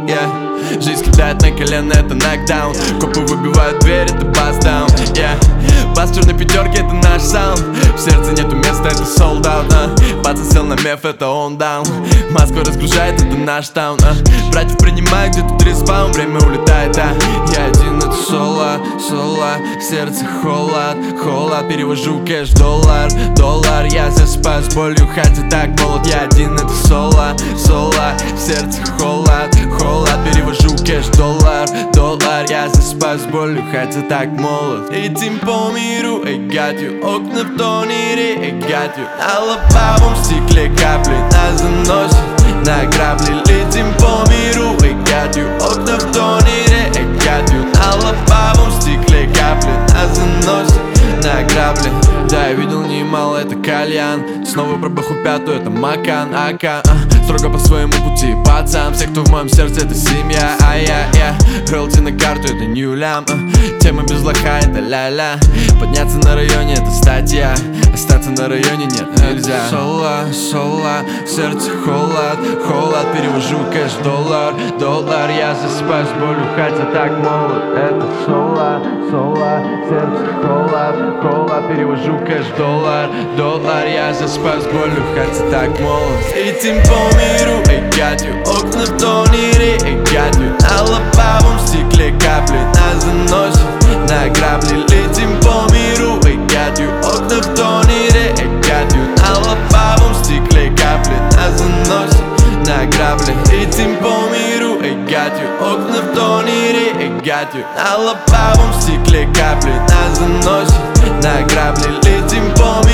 yeah. Жизнь кидает на колено, это нокдаун. Копы выбивают дверь, это бас-даун, yeah. Бас в черной пятерке, это наш саунд. В сердце нету места, это sold out, Пацан сел на меф, это он даун. Москва разгружает, это наш таун, Братьев принимают, где тут респаун. Время улетает, я один, это соло, сердце холод, перевожу кэш, доллар, я засыпаю с болью, хотя так молод. Я один, это соло, сердце холод, перевожу кэш, доллар, я засыпаю с болью, хотя так молод. Летим по миру, I got you, окна в тонере, I got you. На лобовом стекле капли нас заносит на грабли. Летим по миру, I got you, окна в тонере, I got you. На лобовом стекле капли нас заносит на грабли. Да, я видел немало, это кальян. Снова про баху пятую, это Макан, Ака, Строго по своему пути, пацан. Все, кто в моем сердце, это семья, я Ролти на карту, это New Lamb, Тема без лоха, это ля-ля. Подняться на районе, это статья. Остаться на районе нет, нельзя. Соло, сердце холод, перевожу кэш, доллар, я засыпаю с болью, хотя так молод. Это соло, сердце холод, перевожу кэш, доллар, я засыпаю с болью, хотя так молод. Летим по миру, I got you, окна в тонере, I got you. На лобовом стекле капли нас заносит на грабли. Летим по миру, I got you, окна в тонере, I got you. На лобовом стекле капли нас заносит на грабли. Летим по миру, I got you, окна в тонере, I got you. На лобовом стекле капли нас заносит на грабли. Летим по миру.